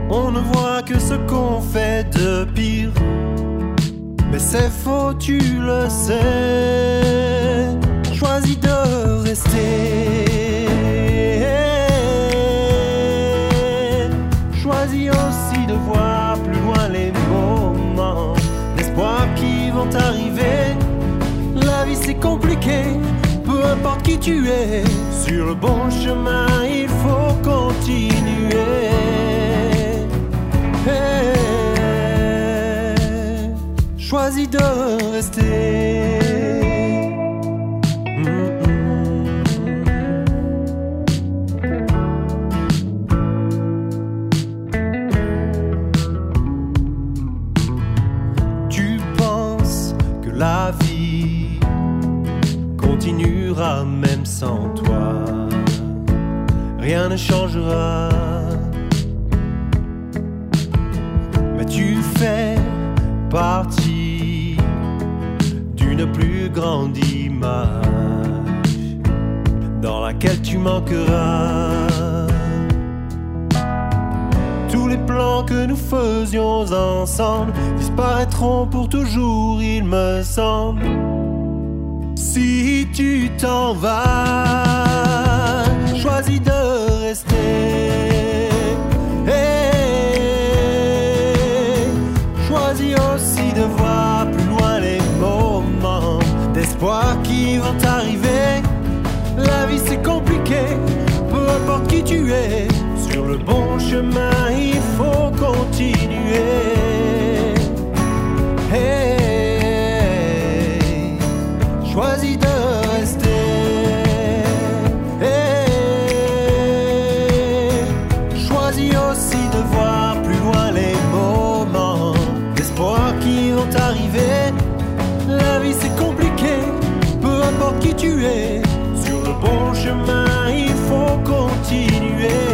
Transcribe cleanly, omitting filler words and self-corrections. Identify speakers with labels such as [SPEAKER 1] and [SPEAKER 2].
[SPEAKER 1] On ne voit que ce qu'on fait de pire. Mais c'est faux, tu le sais. Choisis de rester. Choisis aussi de voir plus loin les moments d'espoir qui vont arriver. La vie c'est compliqué, peu importe qui tu es. Sur le bon chemin, il faut continuer. Choisis de rester. Tu penses que la vie continuera même sans toi. Rien ne changera. Mais tu fais partie d'une plus grande image dans laquelle tu manqueras. Tous les plans que nous faisions ensemble disparaîtront pour toujours, il me semble. Si tu t'en vas, choisis de rester. Choisis aussi de voir plus loin les moments d'espoir qui vont arriver. La vie c'est compliqué, peu importe qui tu es. Sur le bon chemin, il faut continuer. Choisis de rester. Choisis aussi de voir plus loin les moments d'espoir qui vont arriver. La vie c'est compliqué, peu importe qui tu es. Sur le bon chemin, il faut continuer.